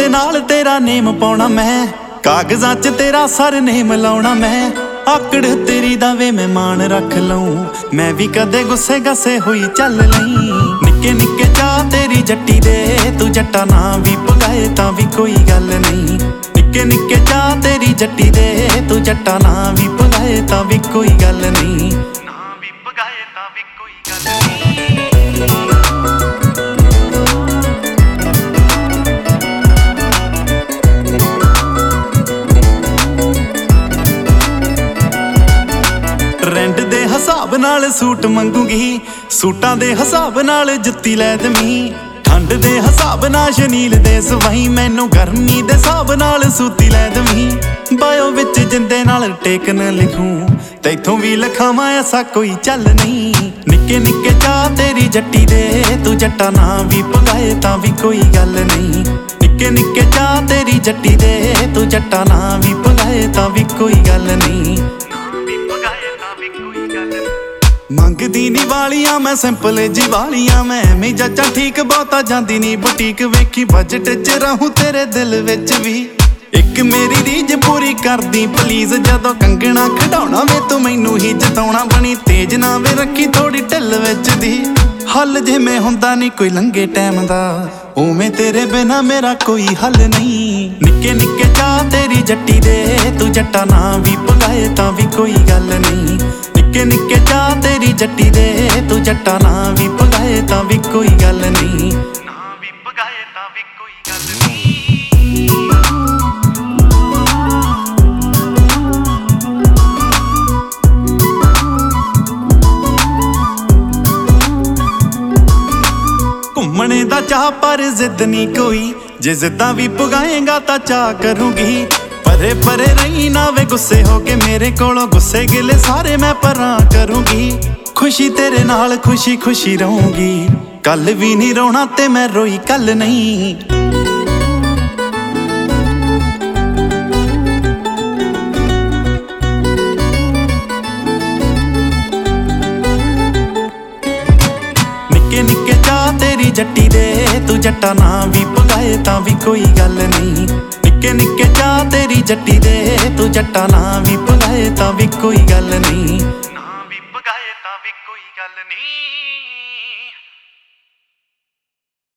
नाल तेरा नेम पाउणा मैं, कागजां च तेरा सरनेम लाउणा मैं। आकड़ तेरी दा वे मैं मान रख लऊं, मैं भी कदे गुस्से गसे हुई चल लई। निक्के निक्के चा तेरी जट्टी दे, तू जट्टा ना भी पगाए तां भी कोई गल नहीं। निक्के निक्के चा तेरी जट्टी दे, तू जट्टा ना भी पगाए तां भी कोई गल नहीं। ना भी पगाए तां भी कोई गल नहीं। ट्रेंड दे हिसाब नाल सूट मंगूगी, सूटां दे हिसाब नाल जुत्ती लै दमी। ठंड दे हिसाब नाल शनील दे सवाई, मैनू गर्मी दे हिसाब नाल सूती लै दमी। बायो विच जिंदे नाल टेकन लिखूं, तैथों भी लिखावां ऐसा कोई चल नहीं। निक्के निक्के चा तेरी जट्टी दे, तू जट्टा ना भी पगाए तां भी कोई गल नहीं। निक्के निक्के चा तेरी जट्टी दे, तू जट्टा ना भी पगाए तां भी कोई गल नहीं। मंगदी नी वालियां मैं सिंपल जी वालियां, मैं एवें जच्चा ठीक बहुता जांदी नी बुटीक। वेखी बजट च रहूं तेरे दिल विच भी, एक मेरी रीज पूरी करदी प्लीज। जदों कंगना खड़ाउणा वे तू मैनू ही जताउणा, बनी तेज ना वे रखी थोड़ी ढिल विच दी। हल जिवें हुंदा नी कोई लंघे टैम दा, उवें तेरे बिना मेरा कोई हल नहीं। निक्के निक्के चा तेरी जट्टी दे, तू जट्टा ना भी पगाए तां भी कोई गल नहीं। निक्के निक्के चा तेरी जट्टी दे, तू जट्टा ना भी पगाए तां भी कोई गल नहीं। ना भी पगाए तां भी कोई गल नहीं। घूमने दा चाह पर जिद नहीं कोई, जे जिद्दां भी पुगाएगा तां चाह करूंगी। परे परे रही ना वे गुस्से हो के मेरे कोलों, गुस्से गिले सारे मैं परां करूंगी। खुशी तेरे नाल खुशी खुशी रहूंगी, कल भी नहीं रोना ते मैं रोई कल नहीं। निक्के निक्के चा तेरी जट्टी दे, तू जट्टा ना भी पगाए तां भी कोई गल नहीं। निक्के निक्के चा तेरी जट्टी दे, तू जट्टा ना भी पगाए तां भी कोई गल नहीं। ना भी पगाए तां भी कोई गल नहीं।